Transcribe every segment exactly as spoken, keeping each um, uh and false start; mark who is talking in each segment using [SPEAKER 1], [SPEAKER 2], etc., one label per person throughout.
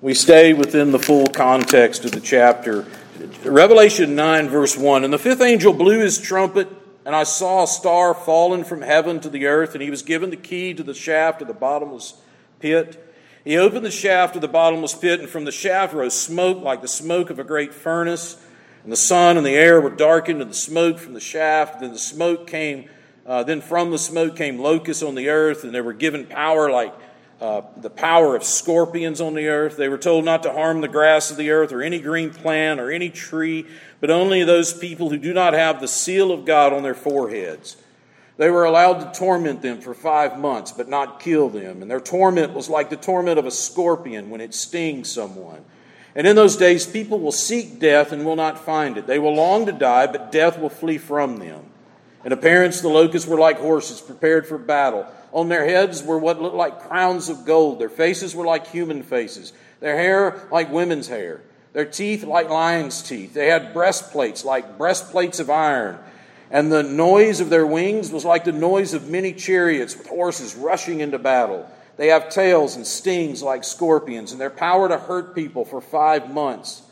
[SPEAKER 1] We stay within the full context of the chapter. Revelation nine, verse one. And the fifth angel blew his trumpet, and I saw a star fallen from heaven to the earth, and he was given the key to the shaft of the bottomless pit. He opened the shaft of the bottomless pit, and from the shaft rose smoke like the smoke of a great furnace. And the sun and the air were darkened, and the smoke from the shaft. Then the smoke came. Uh, then from the smoke came locusts on the earth, and they were given power like uh, the power of scorpions on the earth. They were told not to harm the grass of the earth or any green plant or any tree, but only those people who do not have the seal of God on their foreheads. They were allowed to torment them for five months, but not kill them. And their torment was like the torment of a scorpion when it stings someone. And in those days, people will seek death and will not find it. They will long to die, but death will flee from them. In appearance, the locusts were like horses prepared for battle. On their heads were what looked like crowns of gold. Their faces were like human faces. Their hair like women's hair. Their teeth like lions' teeth. They had breastplates like breastplates of iron. And the noise of their wings was like the noise of many chariots with horses rushing into battle. They have tails and stings like scorpions, and their power to hurt people for five months.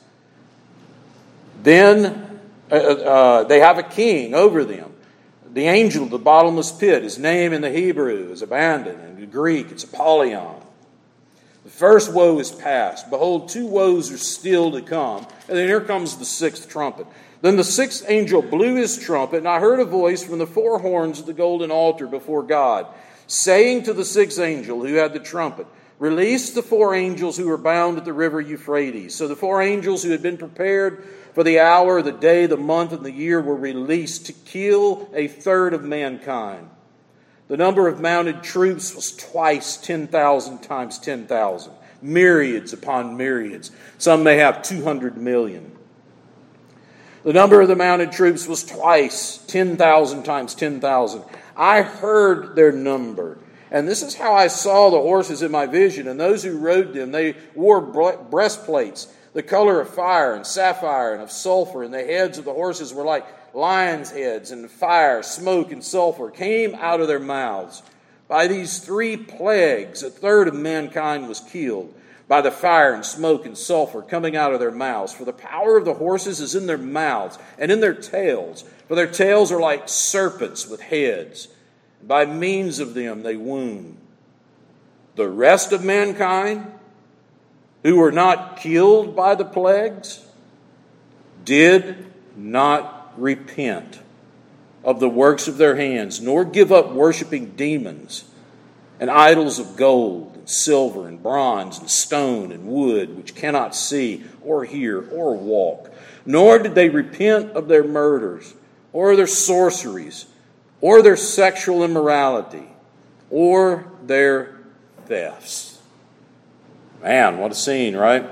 [SPEAKER 1] Then uh, uh, they have a king over them. The angel of the bottomless pit, his name in the Hebrew is Abaddon, and in the Greek it's Apollyon. The first woe is past. Behold, two woes are still to come. And then here comes the sixth trumpet. Then the sixth angel blew his trumpet, and I heard a voice from the four horns of the golden altar before God, saying to the sixth angel who had the trumpet, release the four angels who were bound at the river Euphrates. So the four angels who had been prepared for the hour, the day, the month, and the year were released to kill a third of mankind. The number of mounted troops was twice ten thousand times ten thousand. Myriads upon myriads. Some may have two hundred million. The number of the mounted troops was twice ten thousand times ten thousand. I heard their number. And this is how I saw the horses in my vision. And those who rode them, they wore breastplates, the color of fire and sapphire and of sulfur. And the heads of the horses were like lions' heads, and fire, smoke, and sulfur came out of their mouths. By these three plagues, a third of mankind was killed, by the fire and smoke and sulfur coming out of their mouths. For the power of the horses is in their mouths and in their tails. For their tails are like serpents with heads. And by means of them they wound. The rest of mankind, who were not killed by the plagues, did not repent of the works of their hands, nor give up worshiping demons and idols of gold and silver and bronze and stone and wood, which cannot see or hear or walk. Nor did they repent of their murders or their sorceries or their sexual immorality or their thefts. Man, what a scene, right?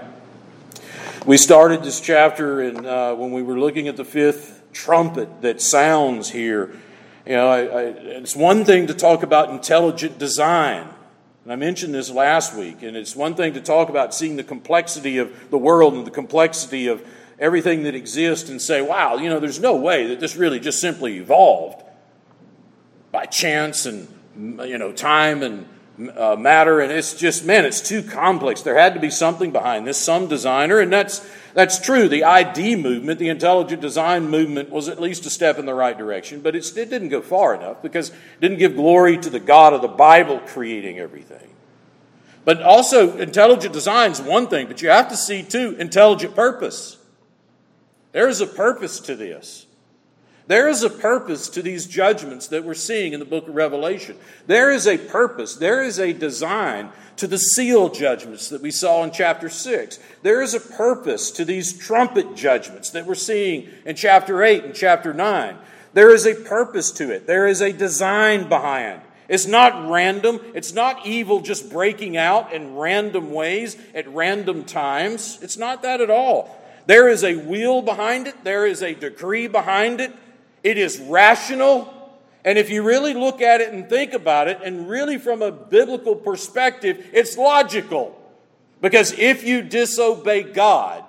[SPEAKER 1] We started this chapter in, uh, when we were looking at the fifth trumpet that sounds here. You know, I, I, it's one thing to talk about intelligent design. And I mentioned this last week. And it's one thing to talk about seeing the complexity of the world and the complexity of everything that exists and say, wow, you know, there's no way that this really just simply evolved by chance and, you know, time and Uh, matter, and it's just, man, it's too complex. There had to be something behind this, some designer, and that's that's true. The I D movement, the intelligent design movement, was at least a step in the right direction, but it's, it didn't go far enough because it didn't give glory to the God of the Bible creating everything. But also, intelligent design is one thing, but you have to see, too, intelligent purpose. There is a purpose to this. There is a purpose to these judgments that we're seeing in the book of Revelation. There is a purpose. There is a design to the seal judgments that we saw in chapter six. There is a purpose to these trumpet judgments that we're seeing in chapter eight and chapter nine. There is a purpose to it. There is a design behind. It's not random. It's not evil just breaking out in random ways at random times. It's not that at all. There is a will behind it. There is a decree behind it. It is rational, and if you really look at it and think about it, and really from a biblical perspective, it's logical. Because if you disobey God,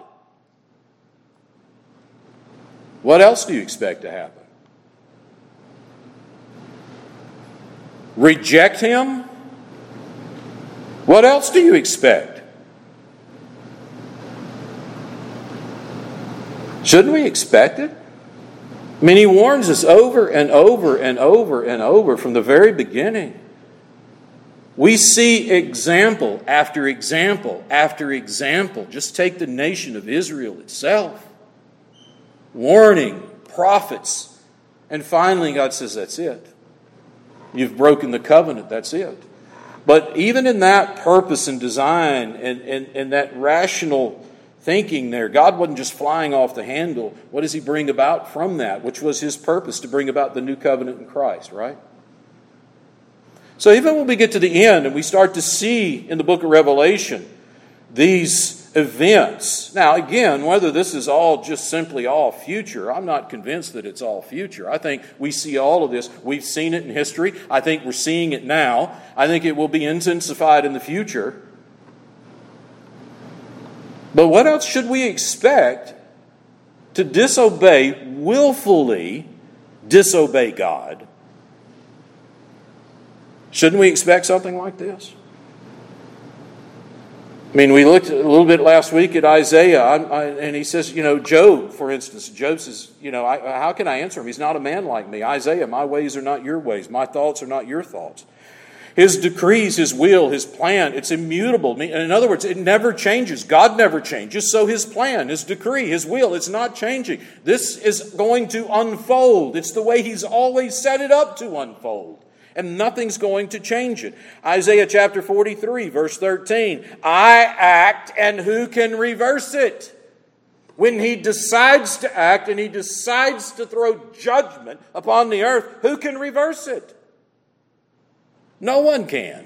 [SPEAKER 1] what else do you expect to happen? Reject Him? What else do you expect? Shouldn't we expect it? I mean, he warns us over and over and over and over from the very beginning. We see example after example after example. Just take the nation of Israel itself. Warning, prophets. And finally God says, that's it. You've broken the covenant, that's it. But even in that purpose and design and, and, and that rational thinking there, God wasn't just flying off the handle. What does he bring about from that? Which was his purpose, to bring about the new covenant in Christ, right? So even when we get to the end and we start to see in the book of Revelation these events. Now again, whether this is all just simply all future, I'm not convinced that it's all future. I think we see all of this. We've seen it in history. I think we're seeing it now. I think it will be intensified in the future. But what else should we expect to disobey, willfully disobey God? Shouldn't we expect something like this? I mean, we looked a little bit last week at Isaiah, I, I, and he says, you know, Job, for instance, Job says, you know, I, how can I answer him? He's not a man like me. Isaiah, my ways are not your ways. My thoughts are not your thoughts. His decrees, his will, his plan, it's immutable. In other words, it never changes. God never changes. So his plan, his decree, his will, it's not changing. This is going to unfold. It's the way he's always set it up to unfold. And nothing's going to change it. Isaiah chapter forty-three, verse thirteen. I act, and who can reverse it? When he decides to act and he decides to throw judgment upon the earth, who can reverse it? No one can.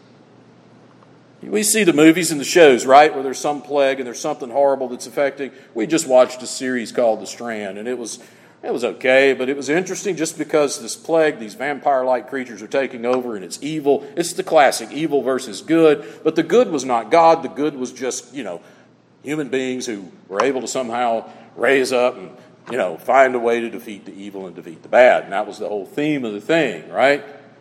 [SPEAKER 1] We see the movies and the shows, right, where there's some plague and there's something horrible that's affecting. We just watched a series called The Strand, and it was it was okay, but it was interesting just because this plague, these vampire-like creatures are taking over, and it's evil. It's the classic evil versus good, but the good was not God. The good was just, you know, human beings who were able to somehow raise up and, you know, find a way to defeat the evil and defeat the bad. And that was the whole theme of the thing, right?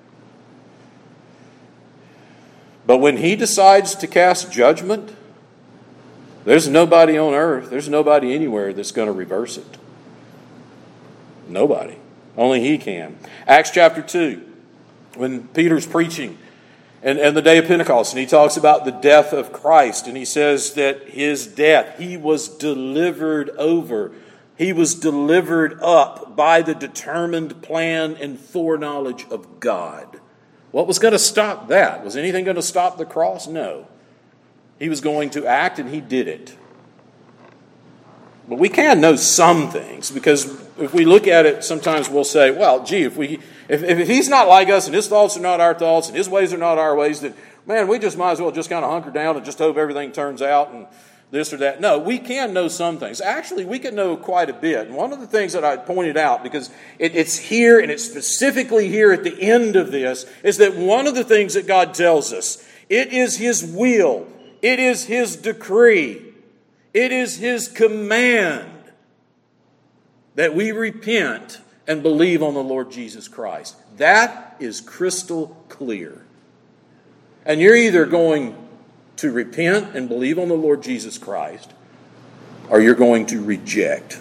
[SPEAKER 1] But when he decides to cast judgment, there's nobody on earth, there's nobody anywhere that's going to reverse it. Nobody. Only he can. Acts chapter two, when Peter's preaching, and, and the day of Pentecost, and he talks about the death of Christ, and he says that his death, he was delivered over. He was delivered up by the determined plan and foreknowledge of God. What was going to stop that? Was anything going to stop the cross? No. He was going to act, and he did it. But we can know some things, because if we look at it, sometimes we'll say, well, gee, if we if, if he's not like us, and his thoughts are not our thoughts, and his ways are not our ways, then, man, we just might as well just kind of hunker down and just hope everything turns out and this or that. No, we can know some things. Actually, we can know quite a bit. And one of the things that I pointed out, because it, it's here, and it's specifically here at the end of this, is that one of the things that God tells us, it is his will, it is his decree, it is his command that we repent and believe on the Lord Jesus Christ. That is crystal clear. And you're either going to repent and believe on the Lord Jesus Christ, or you're going to reject.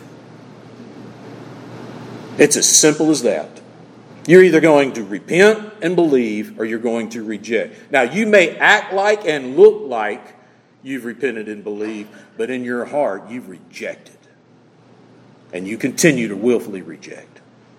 [SPEAKER 1] It's as simple as that. You're either going to repent and believe, or you're going to reject. Now, you may act like and look like you've repented and believed, but in your heart, you've rejected. And you continue to willfully reject.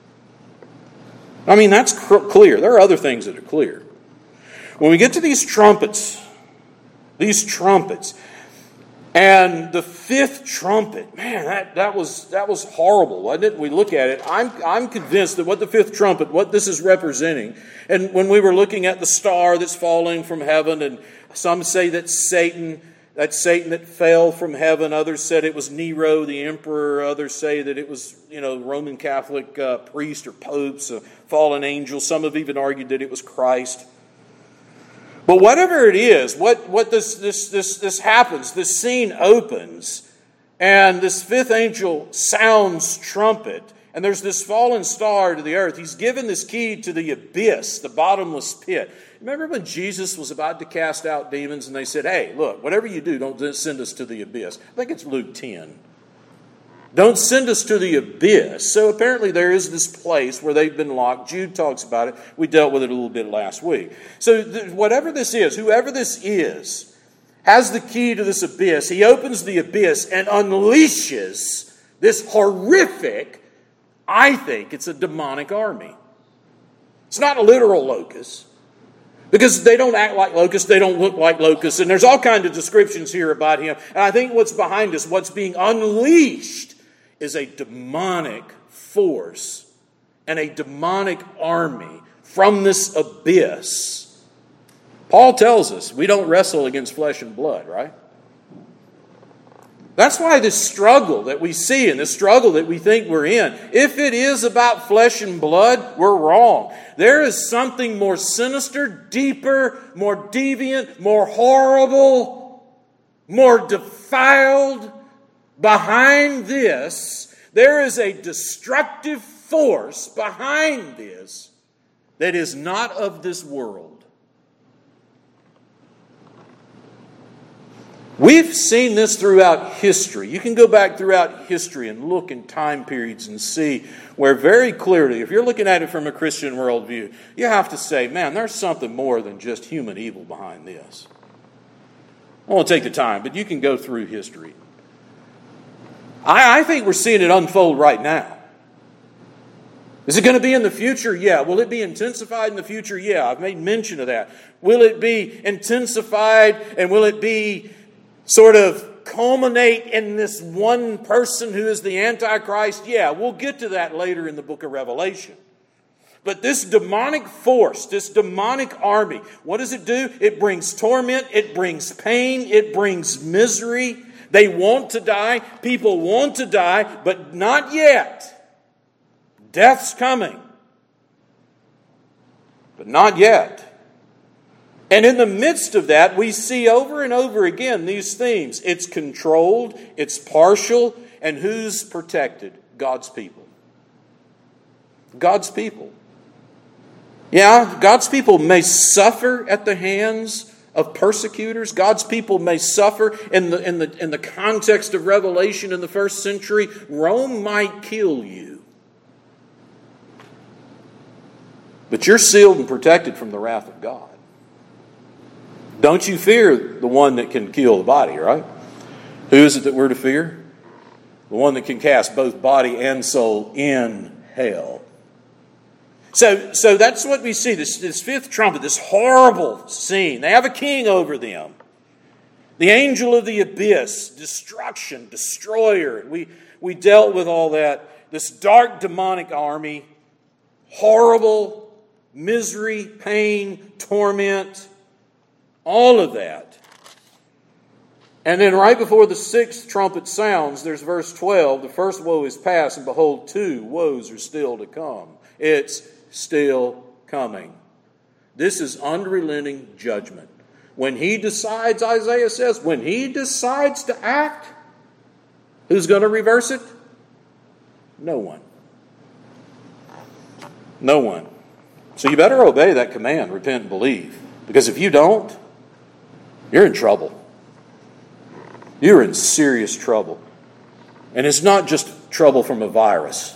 [SPEAKER 1] I mean, that's cr- clear. There are other things that are clear. When we get to these trumpets, these trumpets, and the fifth trumpet, man, that, that was that was horrible, wasn't it? We look at it. I'm I'm convinced that what the fifth trumpet, what this is representing, and when we were looking at the star that's falling from heaven, and some say that Satan, that's Satan that fell from heaven. Others said it was Nero, the emperor. Others say that it was, you know, Roman Catholic uh, priest or popes, a fallen angel. Some have even argued that it was Christ. But whatever it is, what, what this, this, this, this happens, this scene opens, and this fifth angel sounds trumpet, and there's this fallen star to the earth. He's given this key to the abyss, the bottomless pit. Remember when Jesus was about to cast out demons, and they said, hey, look, whatever you do, don't send us to the abyss. I think it's Luke ten. Don't send us to the abyss. So apparently there is this place where they've been locked. Jude talks about it. We dealt with it a little bit last week. So th- whatever this is, whoever this is, has the key to this abyss. He opens the abyss and unleashes this horrific, I think it's a demonic army. It's not a literal locust. Because they don't act like locusts, they don't look like locusts, and there's all kinds of descriptions here about him. And I think what's behind us, what's being unleashed, is a demonic force and a demonic army from this abyss. Paul tells us we don't wrestle against flesh and blood, right? That's why this struggle that we see and this struggle that we think we're in, if it is about flesh and blood, we're wrong. There is something more sinister, deeper, more deviant, more horrible, more defiled behind this. There is a destructive force behind this that is not of this world. We've seen this throughout history. You can go back throughout history and look in time periods and see where very clearly, if you're looking at it from a Christian worldview, you have to say, man, there's something more than just human evil behind this. I won't take the time, but you can go through history. I, I think we're seeing it unfold right now. Is it going to be in the future? Yeah. Will it be intensified in the future? Yeah. I've made mention of that. Will it be intensified and will it be sort of culminate in this one person who is the Antichrist? Yeah, we'll get to that later in the book of Revelation. But this demonic force, this demonic army, what does it do? It brings torment, it brings pain, it brings misery. They want to die. People want to die, but not yet. Death's coming. But not yet. And in the midst of that, we see over and over again these themes. It's controlled, it's partial, and who's protected? God's people. God's people. Yeah, God's people may suffer at the hands of persecutors. God's people may suffer in the, in the, in the context of Revelation in the first century. Rome might kill you. But you're sealed and protected from the wrath of God. Don't you fear the one that can kill the body, right? Who is it that we're to fear? The one that can cast both body and soul in hell. So, so that's what we see, this, this fifth trumpet, this horrible scene. They have a king over them. The angel of the abyss, destruction, destroyer. We, we dealt with all that. This dark demonic army, horrible misery, pain, torment, all of that. And then right before the sixth trumpet sounds, there's verse twelve. The first woe is past, and behold, two woes are still to come. It's still coming. This is unrelenting judgment. When he decides, Isaiah says, when he decides to act, who's going to reverse it? No one. No one. So you better obey that command, repent and believe. Because if you don't, you're in trouble. You're in serious trouble. And it's not just trouble from a virus.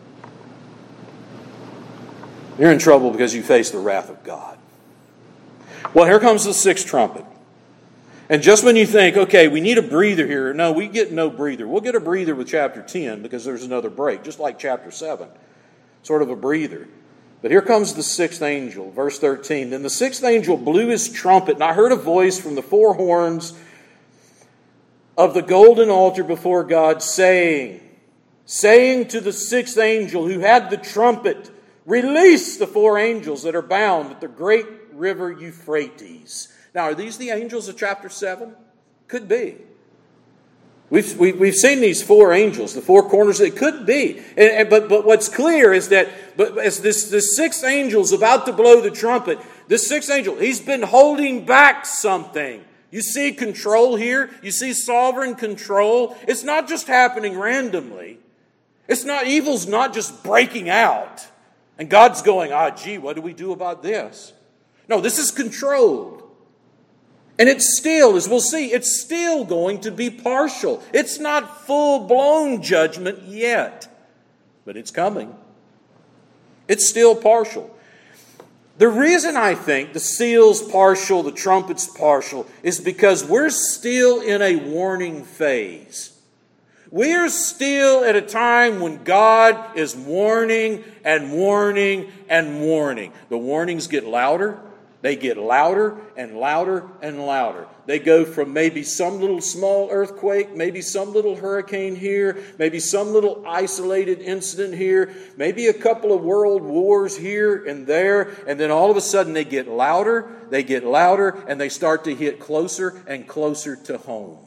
[SPEAKER 1] You're in trouble because you face the wrath of God. Well, here comes the sixth trumpet. And just when you think, okay, we need a breather here. No, we get no breather. We'll get a breather with chapter ten because there's another break, just like chapter seven. Sort of a breather. But here comes the sixth angel, verse thirteen. Then the sixth angel blew his trumpet, and I heard a voice from the four horns of the golden altar before God, saying, saying to the sixth angel who had the trumpet, release the four angels that are bound at the great river Euphrates. Now, are these the angels of chapter seven? Could be. We've, we've, we've seen these four angels, the four corners. It could be. And, and, but, but what's clear is that but as this, this sixth angel's about to blow the trumpet, this sixth angel, he's been holding back something. You see control here. You see sovereign control. It's not just happening randomly. It's not, evil's not just breaking out. And God's going, ah, gee, what do we do about this? No, this is controlled. And it's still, as we'll see, it's still going to be partial. It's not full-blown judgment yet, but it's coming. It's still partial. The reason I think the seal's partial, the trumpet's partial, is because we're still in a warning phase. We're still at a time when God is warning and warning and warning. The warnings get louder. They get louder and louder and louder. They go from maybe some little small earthquake, maybe some little hurricane here, maybe some little isolated incident here, maybe a couple of world wars here and there, and then all of a sudden they get louder, they get louder, and they start to hit closer and closer to home.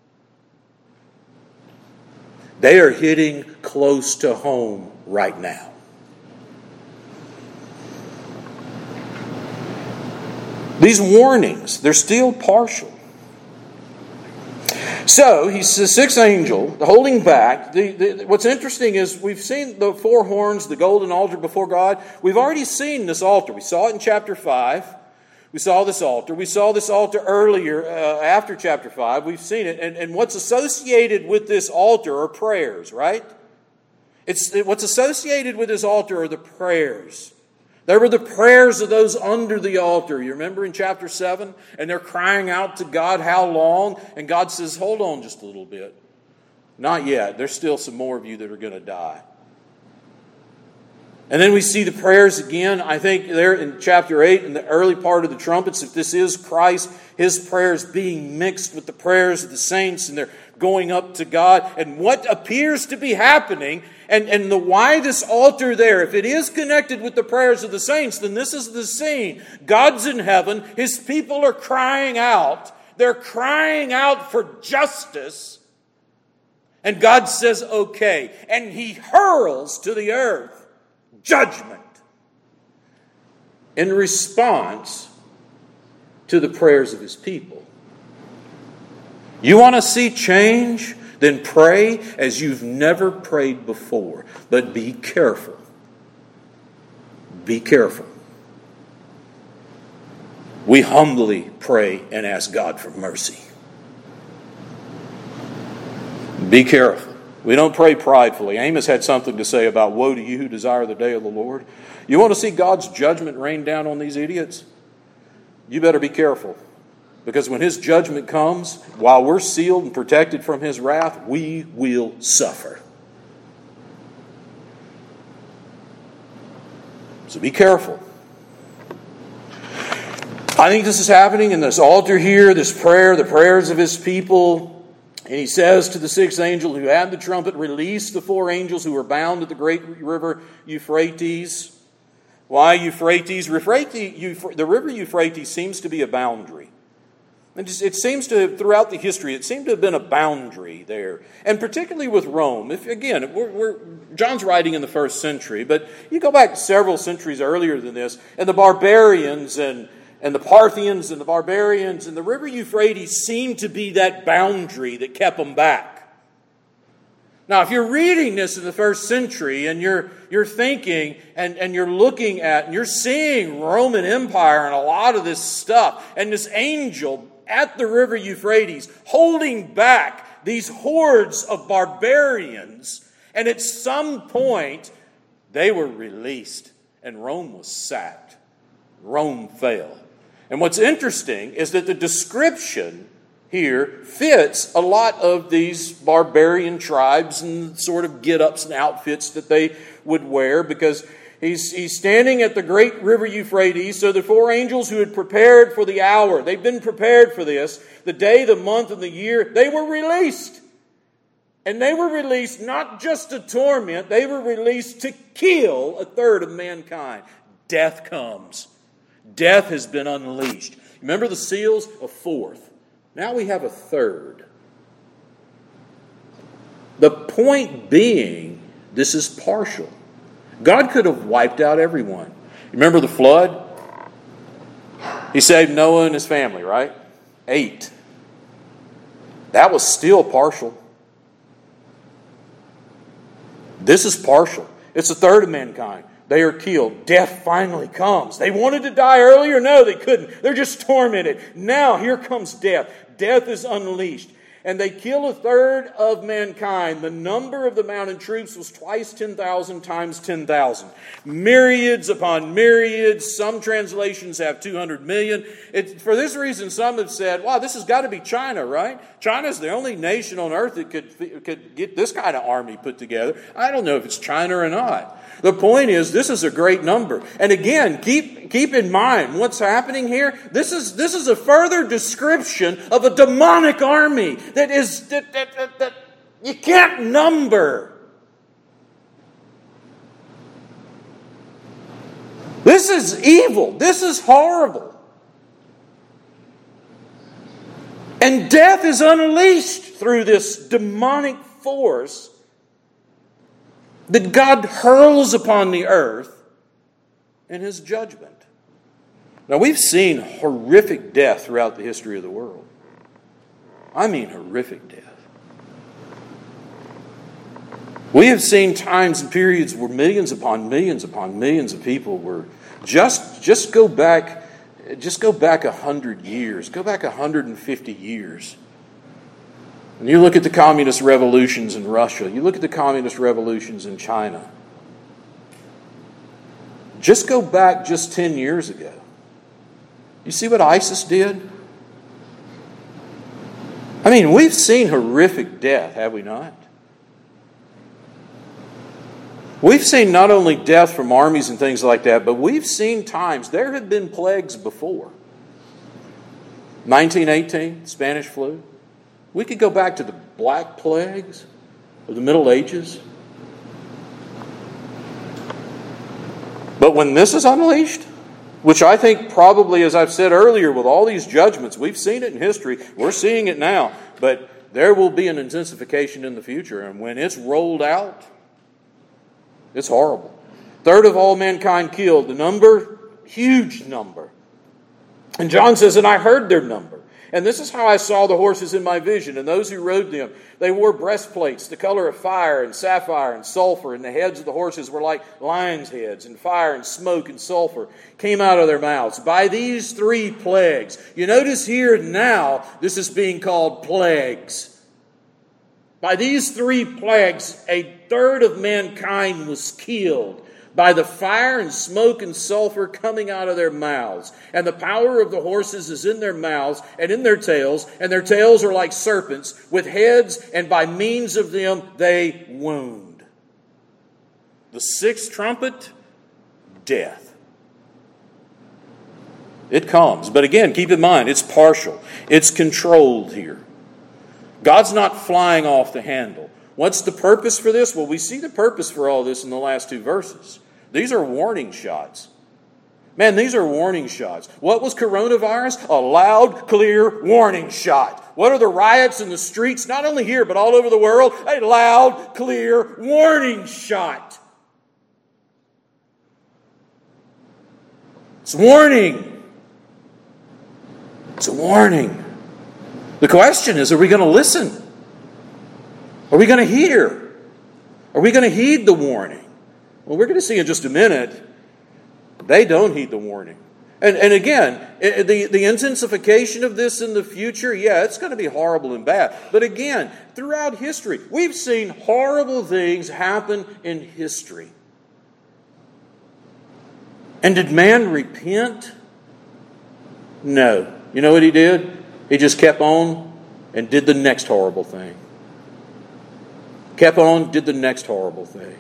[SPEAKER 1] They are hitting close to home right now. These warnings, they're still partial. So, he's the sixth angel, holding back. The, the, what's interesting is we've seen the four horns, the golden altar before God. We've already seen this altar. We saw it in chapter five. We saw this altar. We saw this altar earlier, uh, after chapter five. We've seen it. And, and what's associated with this altar are prayers, right? It's what's associated with this altar are the prayers. There were the prayers of those under the altar. You remember in chapter seven? And they're crying out to God, how long? And God says, hold on just a little bit. Not yet. There's still some more of you that are going to die. And then we see the prayers again, I think there in chapter eight, in the early part of the trumpets, if this is Christ, His prayers being mixed with the prayers of the saints, and they're going up to God. And what appears to be happening, and, and the why this altar there, if it is connected with the prayers of the saints, then this is the scene. God's in heaven, His people are crying out. They're crying out for justice. And God says, okay. And He hurls to the earth judgment in response to the prayers of His people. You want to see change? Then pray as you've never prayed before. But be careful. Be careful. We humbly pray and ask God for mercy. Be careful. We don't pray pridefully. Amos had something to say about woe to you who desire the day of the Lord. You want to see God's judgment rain down on these idiots? You better be careful. Because when His judgment comes, while we're sealed and protected from His wrath, we will suffer. So be careful. I think this is happening in this altar here, this prayer, the prayers of His people. And He says to the sixth angel who had the trumpet, release the four angels who were bound at the great river Euphrates. Why Euphrates? Euphrates the river Euphrates seems to be a boundary. It, just, it seems to, throughout the history, it seemed to have been a boundary there. And particularly with Rome. If Again, we're, we're, John's writing in the first century, but you go back several centuries earlier than this, and the barbarians and And the Parthians and the barbarians and the river Euphrates seemed to be that boundary that kept them back. Now, if you're reading this in the first century and you're you're thinking and, and you're looking at and you're seeing Roman Empire and a lot of this stuff and this angel at the river Euphrates holding back these hordes of barbarians, and at some point they were released and Rome was sacked. Rome fell. And what's interesting is that the description here fits a lot of these barbarian tribes and sort of get-ups and outfits that they would wear, because he's, he's standing at the great river Euphrates. So the four angels who had prepared for the hour, they've been prepared for this, the day, the month, and the year, they were released. And they were released not just to torment, they were released to kill a third of mankind. Death comes. Death has been unleashed. Remember the seals? A fourth. Now we have a third. The point being, this is partial. God could have wiped out everyone. Remember the flood? He saved Noah and his family, right? Eight. That was still partial. This is partial. It's a third of mankind. They are killed. Death finally comes. They wanted to die earlier. No, they couldn't. They're just tormented. Now here comes death. Death is unleashed. And they kill a third of mankind. The number of the mounted troops was twice ten thousand times ten thousand. Myriads upon myriads. Some translations have two hundred million. It, for this reason, some have said, wow, this has got to be China, right? China's the only nation on earth that could, could get this kind of army put together. I don't know if it's China or not. The point is, this is a great number. And again, keep keep in mind what's happening here. This is this is a further description of a demonic army that is that, that, that, that you can't number. This is evil. This is horrible. And death is unleashed through this demonic force that God hurls upon the earth in His judgment. Now, we've seen horrific death throughout the history of the world. I mean horrific death. We have seen times and periods where millions upon millions upon millions of people were just, just go back, just go back a hundred years, go back a hundred and fifty years. And you look at the communist revolutions in Russia, you look at the communist revolutions in China. Just go back just ten years ago. You see what ISIS did? I mean, we've seen horrific death, have we not? We've seen not only death from armies and things like that, but we've seen times, there have been plagues before. nineteen eighteen, Spanish flu. We could go back to the Black Plagues of the Middle Ages. But when this is unleashed, which I think probably, as I've said earlier, with all these judgments, we've seen it in history, we're seeing it now, but there will be an intensification in the future. And when it's rolled out, it's horrible. Third of all mankind killed. The number, huge number. And John says, and I heard their number. And this is how I saw the horses in my vision, and those who rode them. They wore breastplates, the color of fire and sapphire and sulfur, and the heads of the horses were like lions' heads, and fire and smoke and sulfur came out of their mouths. By these three plagues. You notice here now, this is being called plagues. By these three plagues, a third of mankind was killed by the fire and smoke and sulfur coming out of their mouths. And the power of the horses is in their mouths and in their tails, and their tails are like serpents with heads, and by means of them they wound. The sixth trumpet, death. It comes. But again, keep in mind, it's partial. It's controlled here. God's not flying off the handle. What's the purpose for this? Well, we see the purpose for all this in the last two verses. These are warning shots. Man, these are warning shots. What was coronavirus? A loud, clear warning shot. What are the riots in the streets, not only here, but all over the world? A loud, clear warning shot. It's warning. It's a warning. The question is, are we going to listen? Are we going to hear? Are we going to heed the warning? Well, we're going to see in just a minute, they don't heed the warning. And, and again, the, the intensification of this in the future, yeah, it's going to be horrible and bad. But again, throughout history, we've seen horrible things happen in history. And did man repent? No. You know what he did? He just kept on and did the next horrible thing. Kept on, did the next horrible thing.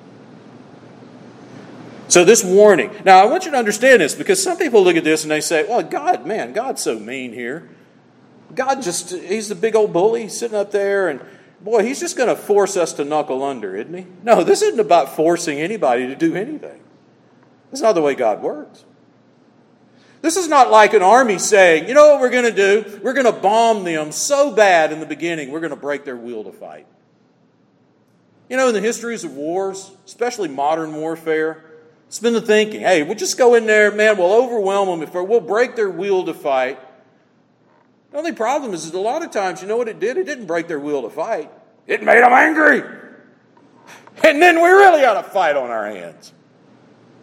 [SPEAKER 1] So this warning. Now, I want you to understand this, because some people look at this and they say, well, God, man, God's so mean here. God just, he's the big old bully sitting up there, and boy, he's just going to force us to knuckle under, isn't he? No, this isn't about forcing anybody to do anything. That's not the way God works. This is not like an army saying, you know what we're going to do? We're going to bomb them so bad in the beginning, we're going to break their will to fight. You know, in the histories of wars, especially modern warfare, it's been the thinking, hey, we'll just go in there, man, we'll overwhelm them, if we'll break their will to fight. The only problem is that a lot of times, you know what it did? It didn't break their will to fight. It made them angry. And then we really ought to fight on our hands.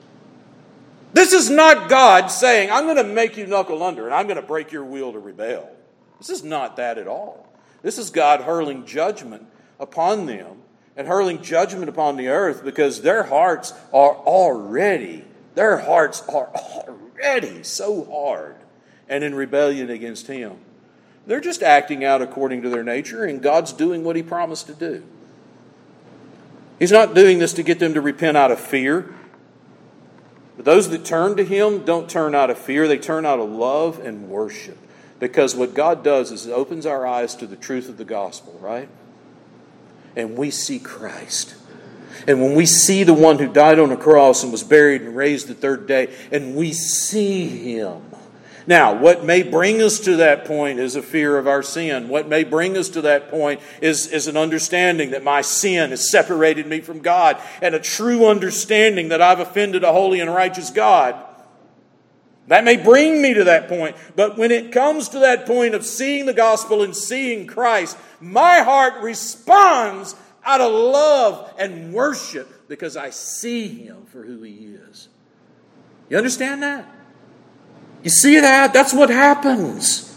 [SPEAKER 1] This is not God saying, I'm going to make you knuckle under and I'm going to break your will to rebel. This is not that at all. This is God hurling judgment upon them and hurling judgment upon the earth because their hearts are already, their hearts are already so hard and in rebellion against Him. They're just acting out according to their nature, and God's doing what He promised to do. He's not doing this to get them to repent out of fear. But those that turn to Him don't turn out of fear. They turn out of love and worship. Because what God does is it opens our eyes to the truth of the gospel, right? And we see Christ. And when we see the one who died on the cross and was buried and raised the third day, and we see Him. Now, what may bring us to that point is a fear of our sin. What may bring us to that point is, is an understanding that my sin has separated me from God, and a true understanding that I've offended a holy and righteous God. That may bring me to that point. But when it comes to that point of seeing the gospel and seeing Christ, my heart responds out of love and worship because I see Him for who He is. You understand that? You see that? That's what happens.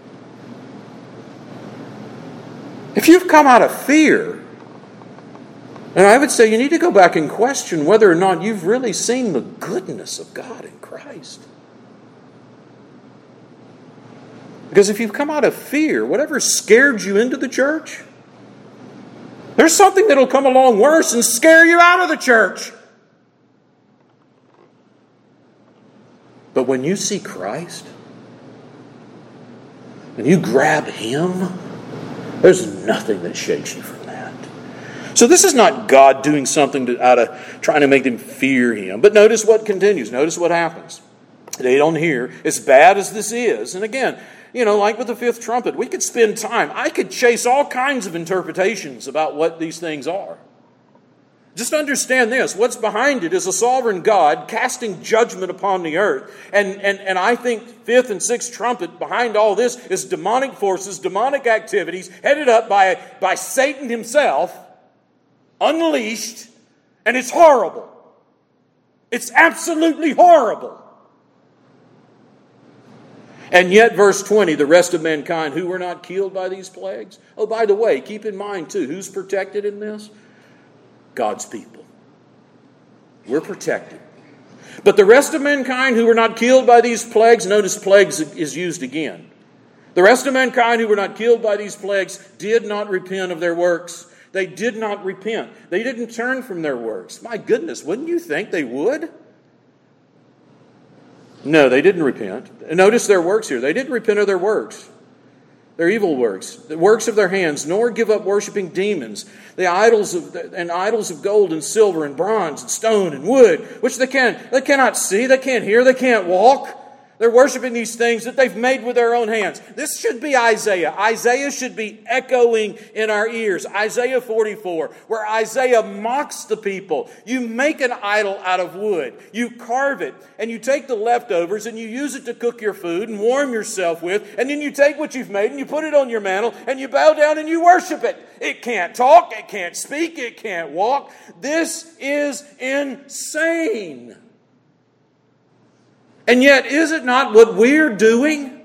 [SPEAKER 1] If you've come out of fear, and I would say you need to go back and question whether or not you've really seen the goodness of God in Christ. Because if you've come out of fear, whatever scared you into the church, there's something that'll come along worse and scare you out of the church. But when you see Christ, and you grab Him, there's nothing that shakes you from that. So this is not God doing something to, out of trying to make them fear Him. But notice what continues. Notice what happens. They don't hear. As bad as this is, and again, you know, like with the fifth trumpet, we could spend time. I could chase all kinds of interpretations about what these things are. Just understand this. What's behind it is a sovereign God casting judgment upon the earth. And, and, and I think fifth and sixth trumpet behind all this is demonic forces, demonic activities headed up by, by Satan himself, unleashed, and it's horrible. It's absolutely horrible. And yet, verse twenty, the rest of mankind who were not killed by these plagues. Oh, by the way, keep in mind too, who's protected in this? God's people. We're protected. But the rest of mankind who were not killed by these plagues, notice plagues is used again. The rest of mankind who were not killed by these plagues did not repent of their works. They did not repent. They didn't turn from their works. My goodness, wouldn't you think they would? No, they didn't repent. Notice their works here. They didn't repent of their works. Their evil works, the works of their hands, nor give up worshiping demons, the idols of and idols of gold and silver and bronze and stone and wood, which they can they cannot see, they can't hear, they can't walk. They're worshiping these things that they've made with their own hands. This should be Isaiah. Isaiah should be echoing in our ears. Isaiah forty-four, where Isaiah mocks the people. You make an idol out of wood. You carve it, and you take the leftovers, and you use it to cook your food and warm yourself with. And then you take what you've made, and you put it on your mantle, and you bow down and you worship it. It can't talk, it can't speak, it can't walk. This is insane. And yet, is it not what we're doing?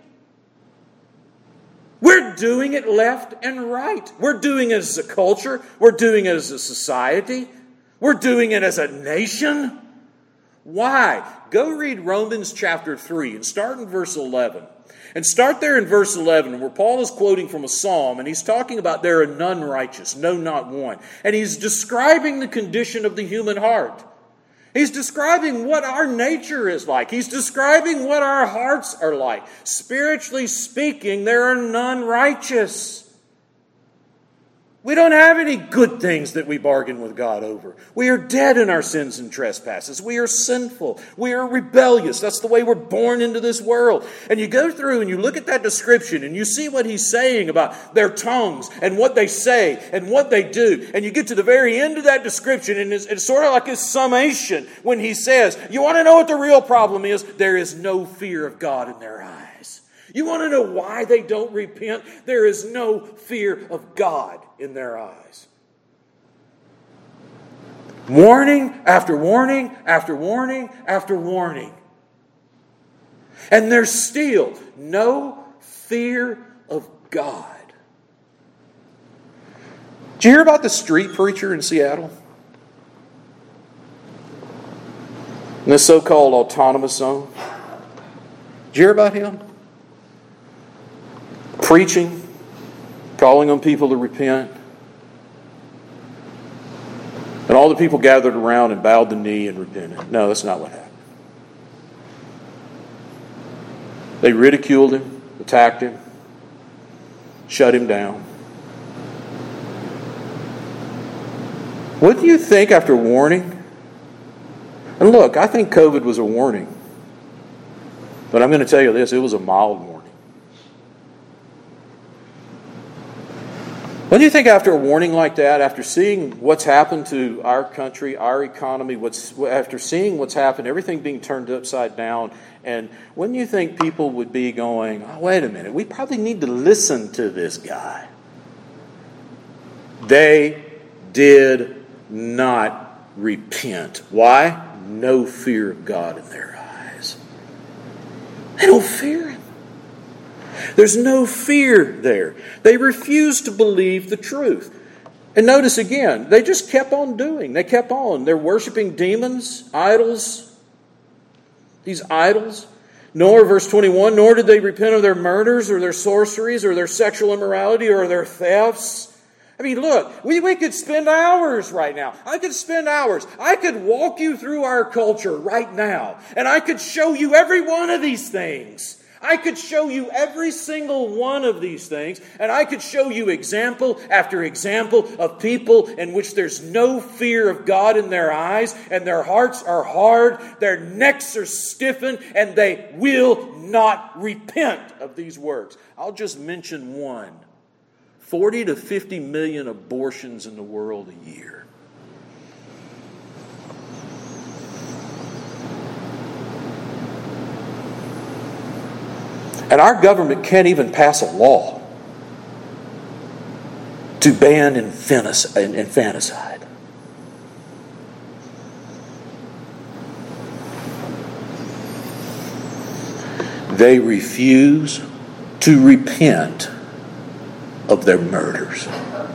[SPEAKER 1] We're doing it left and right. We're doing it as a culture. We're doing it as a society. We're doing it as a nation. Why? Go read Romans chapter three and start in verse eleven. And start there in verse eleven where Paul is quoting from a psalm, and he's talking about there are none righteous, no, not one. And he's describing the condition of the human heart. He's describing what our nature is like. He's describing what our hearts are like. Spiritually speaking, there are none righteous. We don't have any good things that we bargain with God over. We are dead in our sins and trespasses. We are sinful. We are rebellious. That's the way we're born into this world. And you go through and you look at that description and you see what he's saying about their tongues and what they say and what they do. And you get to the very end of that description and it's, it's sort of like his summation when he says, you want to know what the real problem is? There is no fear of God in their eyes. You want to know why they don't repent? There is no fear of God in their eyes. Warning after warning after warning after warning. And there's still no fear of God. Did you hear about the street preacher in Seattle? In this so-called autonomous zone? Did you hear about him? Preaching, calling on people to repent. And all the people gathered around and bowed the knee and repented. No, that's not what happened. They ridiculed him, attacked him, shut him down. What do you think after warning? And look, I think COVID was a warning. But I'm going to tell you this, it was a mild warning. What do you think after a warning like that, after seeing what's happened to our country, our economy, what's after seeing what's happened, everything being turned upside down, and wouldn't you think people would be going, oh, wait a minute, we probably need to listen to this guy? They did not repent. Why? No fear of God in their eyes. They don't fear Him. There's no fear there. They refuse to believe the truth. And notice again, they just kept on doing. They kept on. They're worshiping demons, idols, these idols. Nor, verse twenty-one, nor did they repent of their murders or their sorceries or their sexual immorality or their thefts. I mean, look, we, we could spend hours right now. I could spend hours. I could walk you through our culture right now, and I could show you every one of these things. I could show you every single one of these things, and I could show you example after example of people in which there's no fear of God in their eyes, and their hearts are hard, their necks are stiffened, and they will not repent of these works. I'll just mention one. forty to fifty million abortions in the world a year. And our government can't even pass a law to ban infanticide. They refuse to repent of their murders.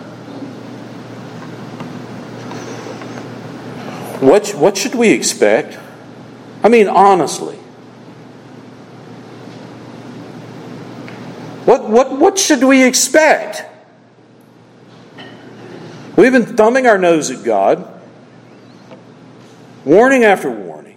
[SPEAKER 1] What, what should we expect? I mean, honestly. What, what, what should we expect? We've been thumbing our nose at God, warning after warning.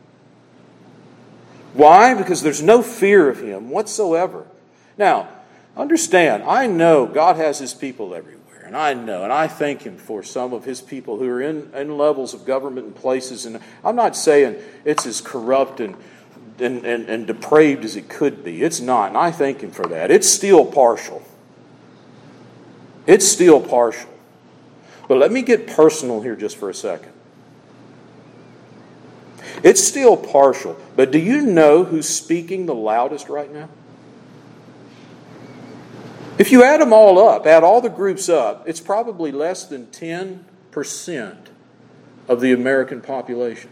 [SPEAKER 1] Why? Because there's no fear of Him whatsoever. Now, understand, I know God has His people everywhere, and I know, and I thank Him for some of His people who are in, in levels of government and places, and I'm not saying it's as corrupt and And, and, and depraved as it could be. It's not, and I thank Him for that. It's still partial. It's still partial. But let me get personal here just for a second. It's still partial, but do you know who's speaking the loudest right now? If you add them all up, add all the groups up, it's probably less than ten percent of the American population.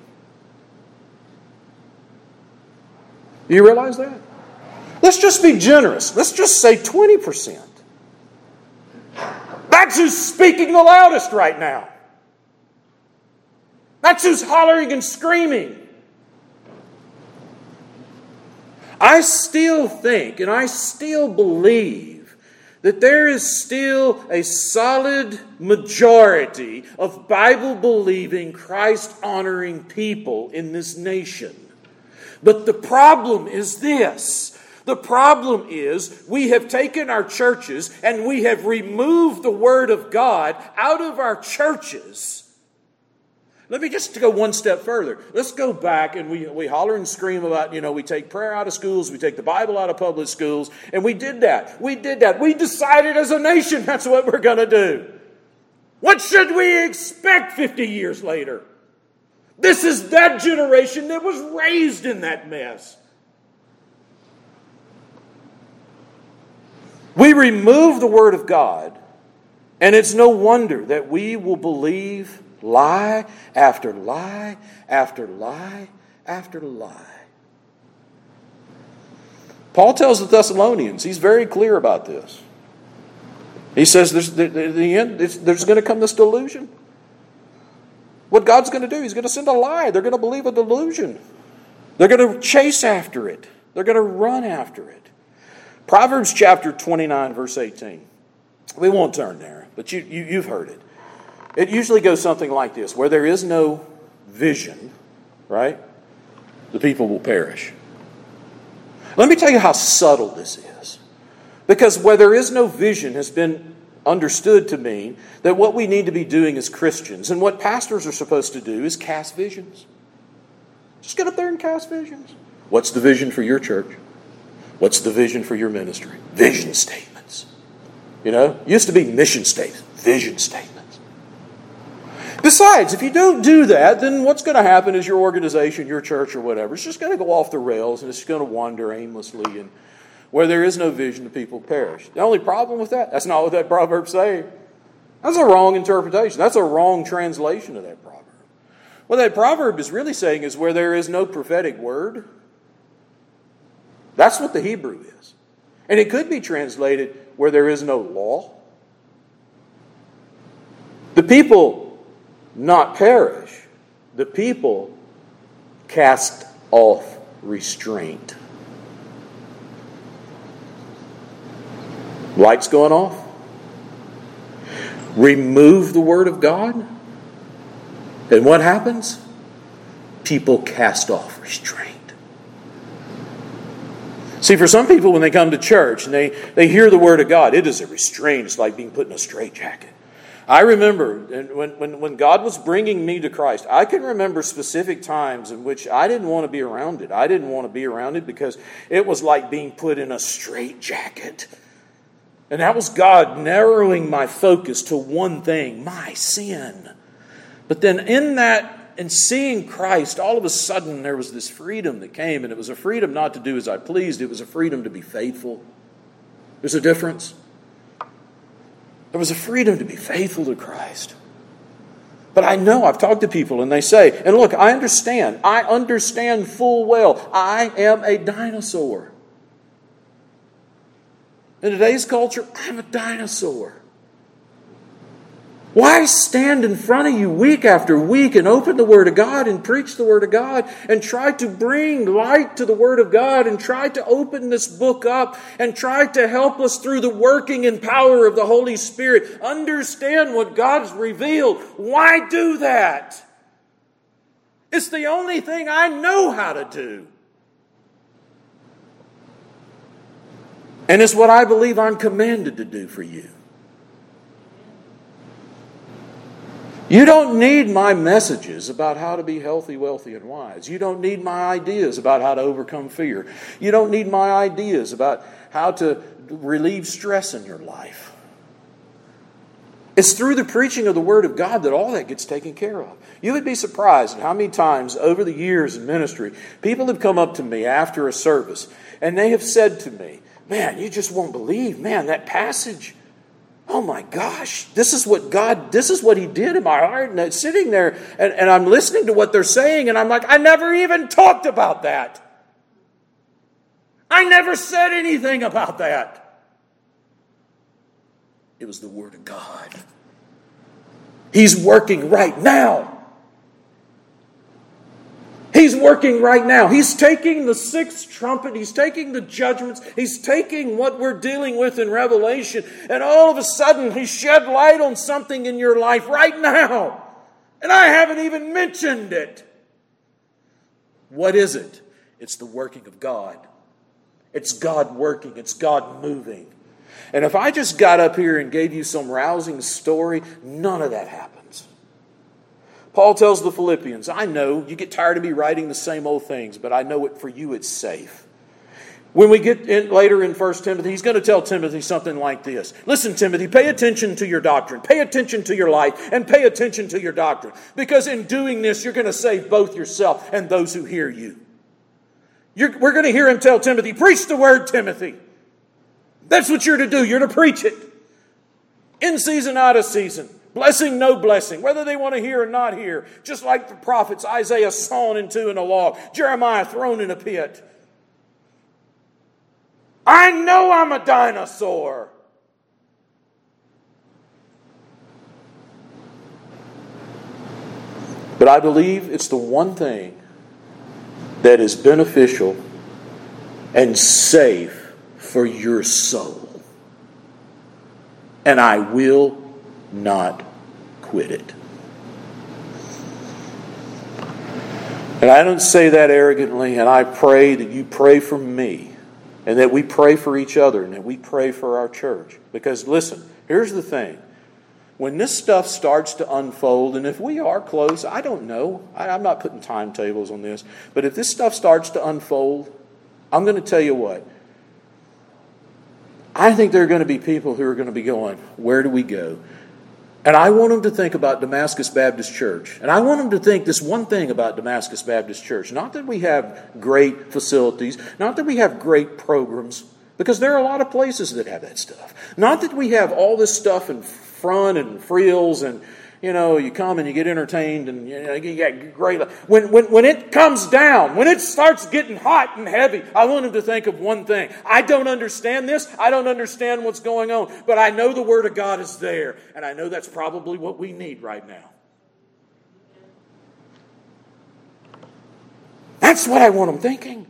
[SPEAKER 1] Do you realize that? Let's just be generous. Let's just say twenty percent. That's who's speaking the loudest right now. That's who's hollering and screaming. I still think and I still believe that there is still a solid majority of Bible-believing, Christ-honoring people in this nation. But the problem is this. The problem is we have taken our churches and we have removed the Word of God out of our churches. Let me just go one step further. Let's go back and we, we holler and scream about, you know, we take prayer out of schools, we take the Bible out of public schools, and we did that. We did that. We decided as a nation that's what we're going to do. What should we expect fifty years later? This is that generation that was raised in that mess. We remove the Word of God, and it's no wonder that we will believe lie after lie after lie after lie. Paul tells the Thessalonians, he's very clear about this. He says there's, the, the end, there's going to come this delusion. What God's going to do, He's going to send a lie. They're going to believe a delusion. They're going to chase after it. They're going to run after it. Proverbs chapter twenty-nine, verse eighteen. We won't turn there, but you, you, you've heard it. It usually goes something like this. Where there is no vision, right, the people will perish. Let me tell you how subtle this is. Because where there is no vision has been understood to mean that what we need to be doing as Christians and what pastors are supposed to do is cast visions. Just get up there and cast visions. What's the vision for your church? What's the vision for your ministry? Vision statements. You know, used to be mission statements, vision statements. Besides, if you don't do that, then what's going to happen is your organization, your church or whatever, it's just going to go off the rails and it's going to wander aimlessly, and where there is no vision, the people perish. The only problem with that, that's not what that proverb's saying. That's a wrong interpretation. That's a wrong translation of that proverb. What that proverb is really saying is where there is no prophetic word. That's what the Hebrew is. And it could be translated where there is no law. The people not perish. The people cast off restraint. Lights going off. Remove the Word of God. And what happens? People cast off restraint. See, for some people, when they come to church and they, they hear the Word of God, it is a restraint. It's like being put in a straitjacket. I remember when, when, when God was bringing me to Christ, I can remember specific times in which I didn't want to be around it. I didn't want to be around it because it was like being put in a straitjacket. And that was God narrowing my focus to one thing, my sin. But then in that, and seeing Christ, all of a sudden there was this freedom that came, and it was a freedom not to do as I pleased. It was a freedom to be faithful. There's a difference. There was a freedom to be faithful to Christ. But I know, I've talked to people and they say, and look, I understand. I understand full well. I am a dinosaur. In today's culture, I'm a dinosaur. Why stand in front of you week after week and open the Word of God and preach the Word of God and try to bring light to the Word of God and try to open this book up and try to help us through the working and power of the Holy Spirit understand what God's revealed? Why do that? It's the only thing I know how to do. And it's what I believe I'm commanded to do for you. You don't need my messages about how to be healthy, wealthy, and wise. You don't need my ideas about how to overcome fear. You don't need my ideas about how to relieve stress in your life. It's through the preaching of the Word of God that all that gets taken care of. You would be surprised at how many times over the years in ministry, people have come up to me after a service and they have said to me, man, you just won't believe, man, that passage. Oh my gosh, this is what God, this is what He did in my heart. And it's sitting there and, and I'm listening to what they're saying and I'm like, I never even talked about that. I never said anything about that. It was the Word of God. He's working right now. He's working right now. He's taking the sixth trumpet. He's taking the judgments. He's taking what we're dealing with in Revelation. And all of a sudden, He shed light on something in your life right now. And I haven't even mentioned it. What is it? It's the working of God. It's God working. It's God moving. And if I just got up here and gave you some rousing story, none of that happens. Paul tells the Philippians, I know you get tired of me writing the same old things, but I know it for you it's safe. When we get in later in First Timothy, he's going to tell Timothy something like this. Listen, Timothy, pay attention to your doctrine. Pay attention to your life and pay attention to your doctrine. Because in doing this, you're going to save both yourself and those who hear you. You're, we're going to hear him tell Timothy, preach the word, Timothy. That's what you're to do. You're to preach it. In season, out of season. Blessing, no blessing. Whether they want to hear or not hear. Just like the prophets, Isaiah sawn in two in a log. Jeremiah thrown in a pit. I know I'm a dinosaur. But I believe it's the one thing that is beneficial and safe for your soul. And I will not quit it. And I don't say that arrogantly, and I pray that you pray for me, and that we pray for each other, and that we pray for our church. Because listen, here's the thing. When this stuff starts to unfold, and if we are close, I don't know. I, I'm not putting timetables on this. But if this stuff starts to unfold, I'm going to tell you what. I think there are going to be people who are going to be going, where do we go? And I want them to think about Damascus Baptist Church. And I want them to think this one thing about Damascus Baptist Church. Not that we have great facilities. Not that we have great programs. Because there are a lot of places that have that stuff. Not that we have all this stuff in front and frills and, you know, you come and you get entertained and you know, you get great. When, when, when it comes down, when it starts getting hot and heavy, I want them to think of one thing. I don't understand this. I don't understand what's going on. But I know the Word of God is there. And I know that's probably what we need right now. That's what I want them thinking.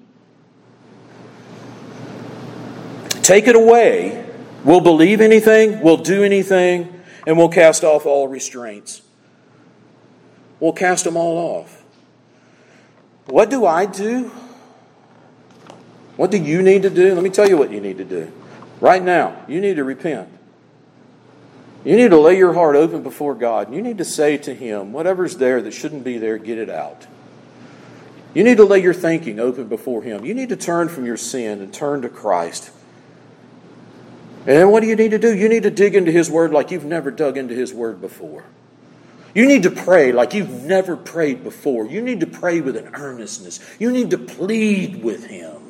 [SPEAKER 1] Take it away. We'll believe anything. We'll do anything. And we'll cast off all restraints. We'll cast them all off. What do I do? What do you need to do? Let me tell you what you need to do. Right now, you need to repent. You need to lay your heart open before God. You need to say to Him, whatever's there that shouldn't be there, get it out. You need to lay your thinking open before Him. You need to turn from your sin and turn to Christ. And then what do you need to do? You need to dig into His Word like you've never dug into His Word before. You need to pray like you've never prayed before. You need to pray with an earnestness. You need to plead with Him.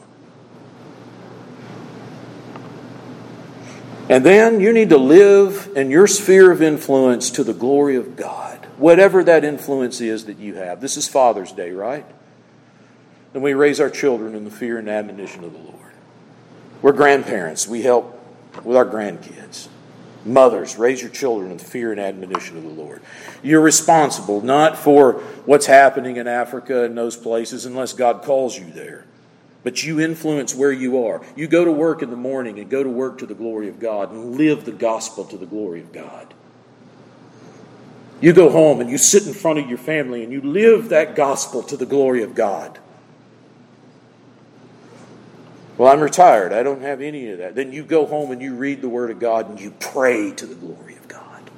[SPEAKER 1] And then you need to live in your sphere of influence to the glory of God. Whatever that influence is that you have. This is Father's Day, right? And we raise our children in the fear and admonition of the Lord. We're grandparents. We help with our grandkids. Mothers, raise your children in the fear and admonition of the Lord. You're responsible not for what's happening in Africa and those places unless God calls you there. But you influence where you are. You go to work in the morning and go to work to the glory of God and live the gospel to the glory of God. You go home and you sit in front of your family and you live that gospel to the glory of God. Well, I'm retired. I don't have any of that. Then you go home and you read the Word of God and you pray to the glory of God.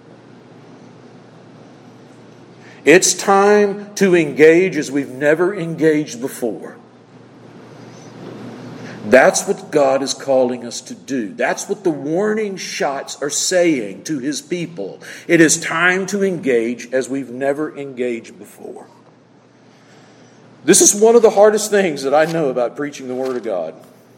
[SPEAKER 1] It's time to engage as we've never engaged before. That's what God is calling us to do. That's what the warning shots are saying to His people. It is time to engage as we've never engaged before. This is one of the hardest things that I know about preaching the Word of God.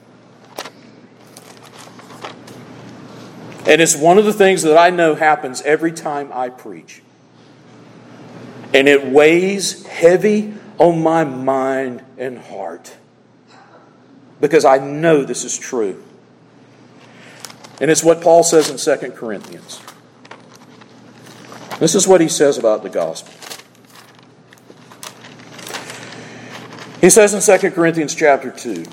[SPEAKER 1] And it's one of the things that I know happens every time I preach. And it weighs heavy on my mind and heart. Because I know this is true. And it's what Paul says in Second Corinthians. This is what he says about the gospel. He says in Second Corinthians chapter two,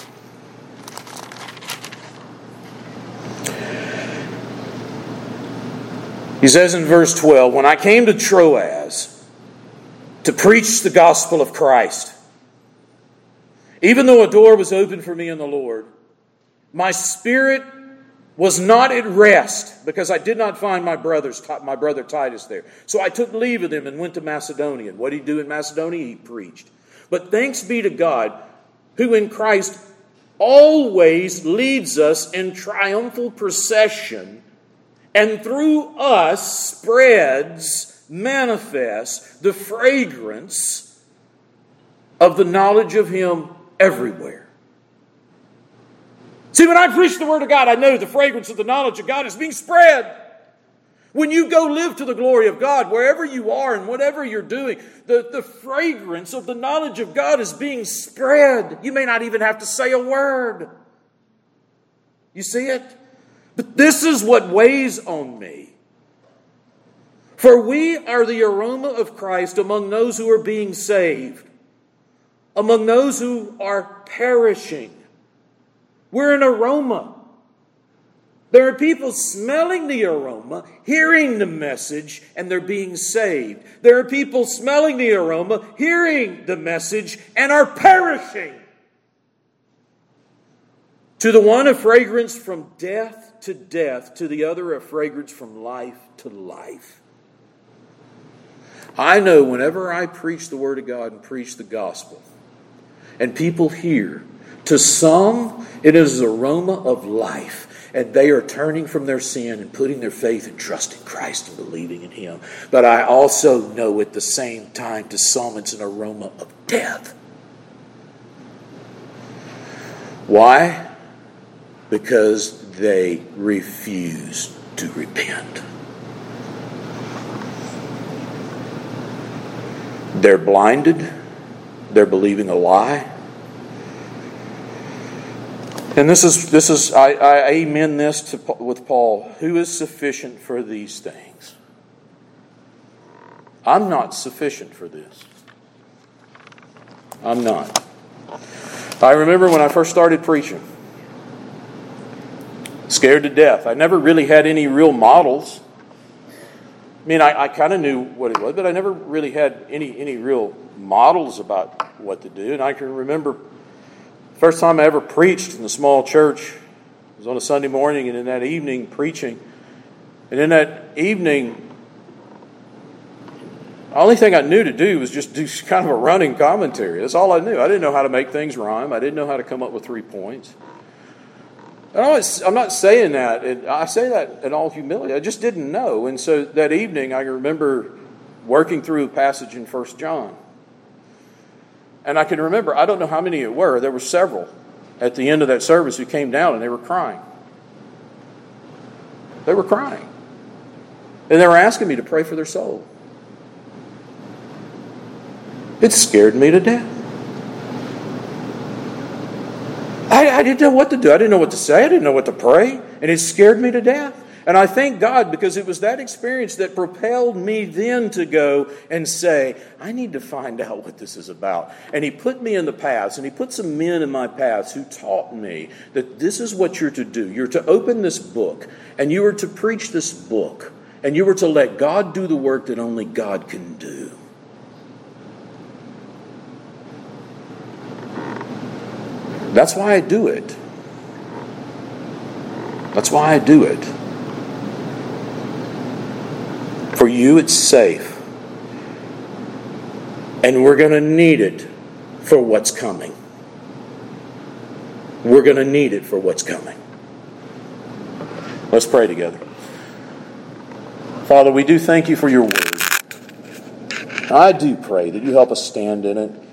[SPEAKER 1] he says in verse twelve, when I came to Troas to preach the gospel of Christ, even though a door was opened for me in the Lord, my spirit was not at rest because I did not find my brothers, my brother Titus there. So I took leave of them and went to Macedonia. What did he do in Macedonia? He preached. But thanks be to God, who in Christ always leads us in triumphal procession, and through us spreads, manifests the fragrance of the knowledge of Him everywhere. See, when I preach the Word of God, I know the fragrance of the knowledge of God is being spread. When you go live to the glory of God, wherever you are and whatever you're doing, the, the fragrance of the knowledge of God is being spread. You may not even have to say a word. You see it? But this is what weighs on me. For we are the aroma of Christ among those who are being saved, among those who are perishing. We're an aroma. There are people smelling the aroma, hearing the message, and they're being saved. There are people smelling the aroma, hearing the message, and are perishing. To the one, a fragrance from death to death. To the other, a fragrance from life to life. I know whenever I preach the Word of God and preach the gospel, and people hear, to some, it is an aroma of life. And they are turning from their sin and putting their faith and trust in Christ and believing in Him. But I also know at the same time, to some, it's an aroma of death. Why? Because they refuse to repent. They're blinded. They're believing a lie. And this is, this is I, I amen this to, with Paul. Who is sufficient for these things? I'm not sufficient for this. I'm not. I remember when I first started preaching, scared to death. I never really had any real models. I mean, I, I kind of knew what it was, but I never really had any, any real models about what to do. And I can remember first time I ever preached in the small church was on a Sunday morning, and in that evening preaching. And in that evening, the only thing I knew to do was just do kind of a running commentary. That's all I knew. I didn't know how to make things rhyme. I didn't know how to come up with three points. And I was, I'm not saying that. And I say that in all humility. I just didn't know. And so that evening, I remember working through a passage in First John. And I can remember, I don't know how many it were. There were several at the end of that service who came down and they were crying. They were crying. And they were asking me to pray for their soul. It scared me to death. I, I didn't know what to do. I didn't know what to say. I didn't know what to pray. And it scared me to death. And I thank God, because it was that experience that propelled me then to go and say, I need to find out what this is about. And He put me in the paths, and He put some men in my paths who taught me that this is what you're to do. You're to open this book, and you are to preach this book, and you are to let God do the work that only God can do. That's why I do it. That's why I do it. For you, it's safe. And we're going to need it for what's coming. We're going to need it for what's coming. Let's pray together. Father, we do thank You for Your word. I do pray that You help us stand in it.